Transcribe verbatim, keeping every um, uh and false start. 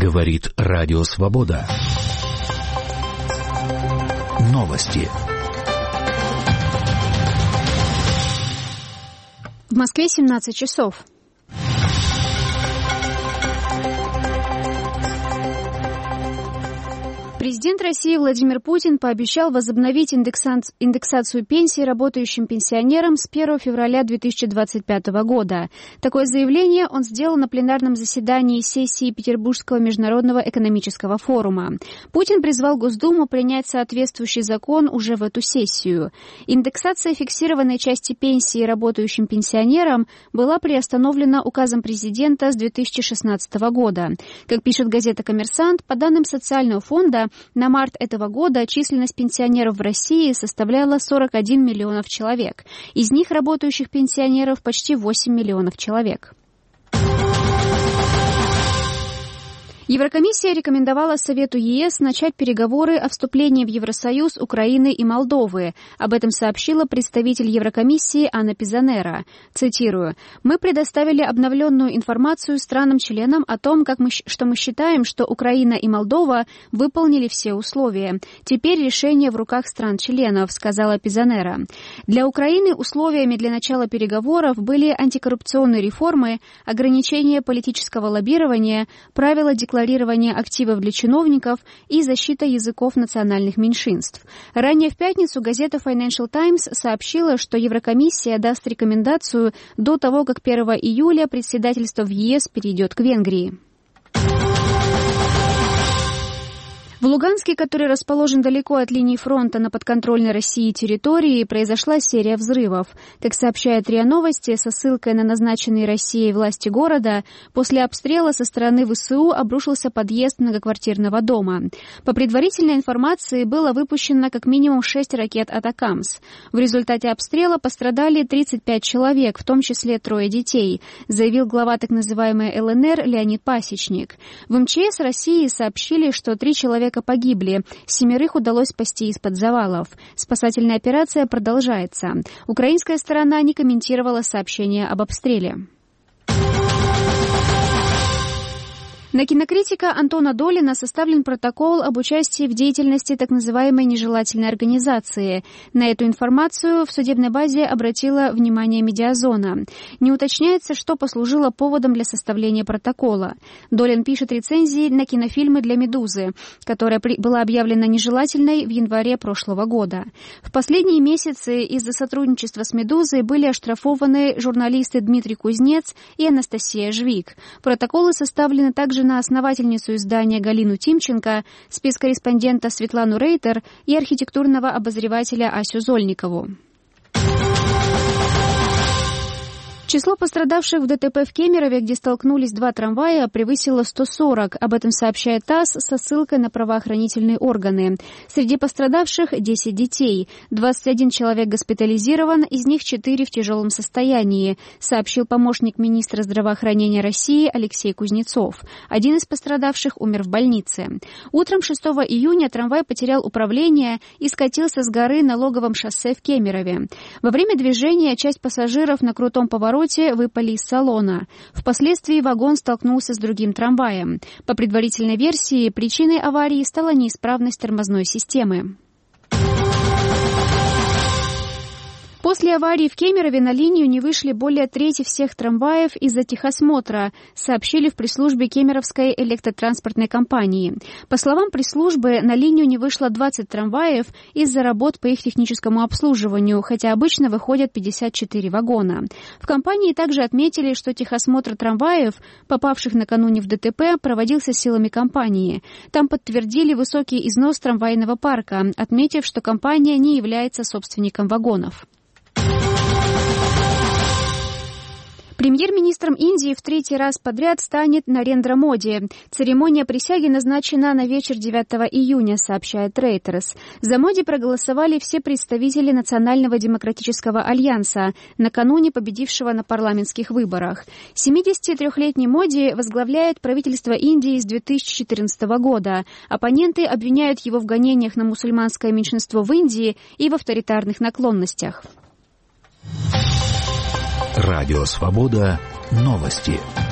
Говорит Радио Свобода. Новости. В Москве семнадцать часов. Президент России Владимир Путин пообещал возобновить индексацию пенсий работающим пенсионерам с первого февраля две тысячи двадцать пятого года. Такое заявление он сделал на пленарном заседании сессии Петербургского международного экономического форума. Путин призвал Госдуму принять соответствующий закон уже в эту сессию. Индексация фиксированной части пенсии работающим пенсионерам была приостановлена указом президента с две тысячи шестнадцатого года. Как пишет газета «Коммерсант», по данным социального фонда, на март этого года численность пенсионеров в России составляла сорок один миллионов человек. Из них работающих пенсионеров почти восемь миллионов человек. Еврокомиссия рекомендовала Совету ЕС начать переговоры о вступлении в Евросоюз Украины и Молдовы. Об этом сообщила представитель Еврокомиссии Анна Пизанера. Цитирую: «Мы предоставили обновленную информацию странам-членам о том, как мы, что мы считаем, что Украина и Молдова выполнили все условия. Теперь решение в руках стран-членов», — сказала Пизанера. Для Украины условиями для начала переговоров были антикоррупционные реформы, ограничение политического лоббирования, правила декларации, декларирование активов для чиновников и защита языков национальных меньшинств. Ранее в пятницу газета Financial Times сообщила, что Еврокомиссия даст рекомендацию до того, как первого июля председательство в ЕС перейдет к Венгрии. В Луганске, который расположен далеко от линии фронта на подконтрольной России территории, произошла серия взрывов. Как сообщает РИА Новости, со ссылкой на назначенные Россией власти города, после обстрела со стороны ВСУ обрушился подъезд многоквартирного дома. По предварительной информации, было выпущено как минимум шесть ракет «Атакамс». В результате обстрела пострадали тридцать пять человек, в том числе трое детей, заявил глава так называемой ЛНР Леонид Пасечник. В МЧС России сообщили, что три человека погибли, семерых удалось спасти из-под завалов. Спасательная операция продолжается. Украинская сторона не комментировала сообщение об обстреле. На кинокритика Антона Долина составлен протокол об участии в деятельности так называемой нежелательной организации. На эту информацию в судебной базе обратила внимание Медиазона. Не уточняется, что послужило поводом для составления протокола. Долин пишет рецензии на кинофильмы для «Медузы», которая была объявлена нежелательной в январе прошлого года. В последние месяцы из-за сотрудничества с «Медузой» были оштрафованы журналисты Дмитрий Кузнец и Анастасия Жвик. Протоколы составлены также на основательницу издания Галину Тимченко, спецкорреспондента Светлану Рейтер и архитектурного обозревателя Асю Зольникову. Число пострадавших в ДТП в Кемерове, где столкнулись два трамвая, превысило сто сорок. Об этом сообщает ТАСС со ссылкой на правоохранительные органы. Среди пострадавших десять детей. двадцать один человек госпитализирован, из них четыре в тяжелом состоянии, сообщил помощник министра здравоохранения России Алексей Кузнецов. Один из пострадавших умер в больнице. Утром шестого июня трамвай потерял управление и скатился с горы на Логовом шоссе в Кемерове. Во время движения часть пассажиров на крутом повороте выпали из салона. Впоследствии вагон столкнулся с другим трамваем. По предварительной версии, причиной аварии стала неисправность тормозной системы. После аварии в Кемерове на линию не вышли более трети всех трамваев из-за техосмотра, сообщили в пресс-службе Кемеровской электротранспортной компании. По словам пресс-службы, на линию не вышло двадцать трамваев из-за работ по их техническому обслуживанию, хотя обычно выходят пятьдесят четыре вагона. В компании также отметили, что техосмотр трамваев, попавших накануне в ДТП, проводился силами компании. Там подтвердили высокий износ трамвайного парка, отметив, что компания не является собственником вагонов. Премьер-министром Индии в третий раз подряд станет Нарендра Моди. Церемония присяги назначена на вечер девятого июня, сообщает Reuters. За Моди проголосовали все представители Национального демократического альянса, накануне победившего на парламентских выборах. семидесятитрёхлетний Моди возглавляет правительство Индии с две тысячи четырнадцатого года. Оппоненты обвиняют его в гонениях на мусульманское меньшинство в Индии и в авторитарных наклонностях. Радио Свобода. Новости.